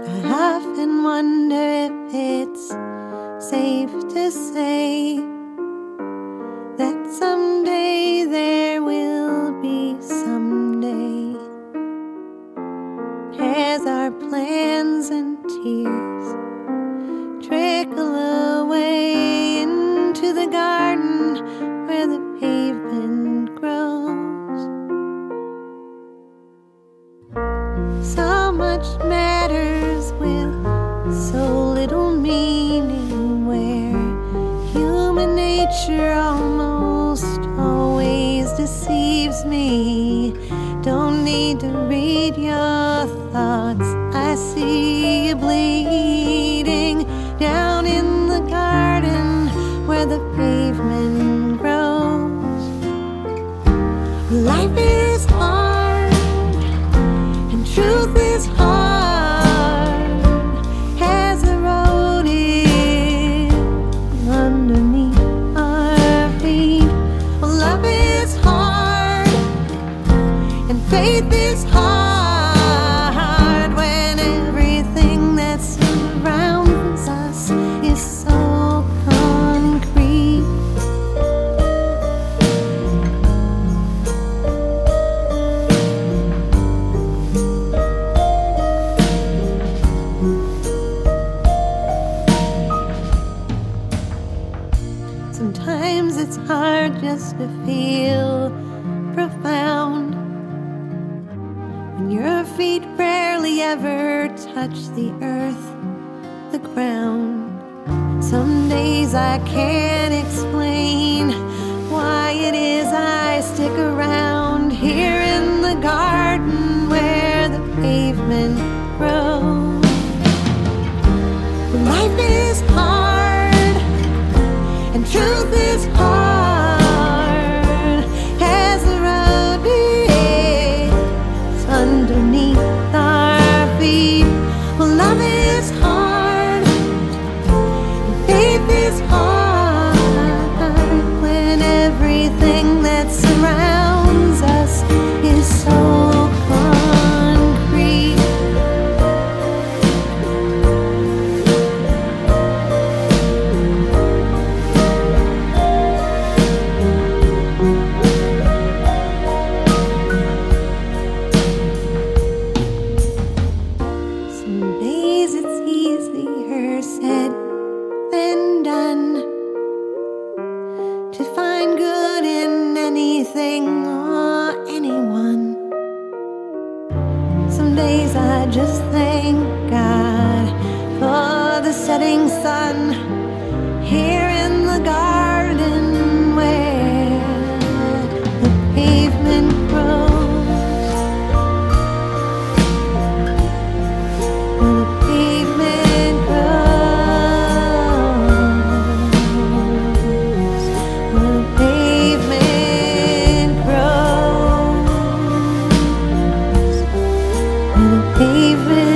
I often wonder if it's safe to say that someday there will be someday, as our plans and tears trickle away into the garden where the pavement grows. So much matters with so little meaning, where human nature almost always deceives me. Don't need to read your thoughts, I see you bleeding down in the garden where the pavement grows. Life is hard and truth is hard, has eroded underneath our feet. Love is hard and faith is hard when everything that surrounds us is so concrete. Sometimes it's hard just to feel profound when your feet rarely ever touch the earth, the ground. Some days I can't explain why it is I stick around here in the garden where the pavement grows. Life is hard and truth is hard, has eroded underneath our feet. Love is hard and faith is hard when everything that surrounds us is so concrete. Some days it's easier said than done to find good in anything or anyone. Some days I just thank God for the setting sun here in the garden where the pavement grows. Where the pavement grows. Where the pavement grows. Where the pavement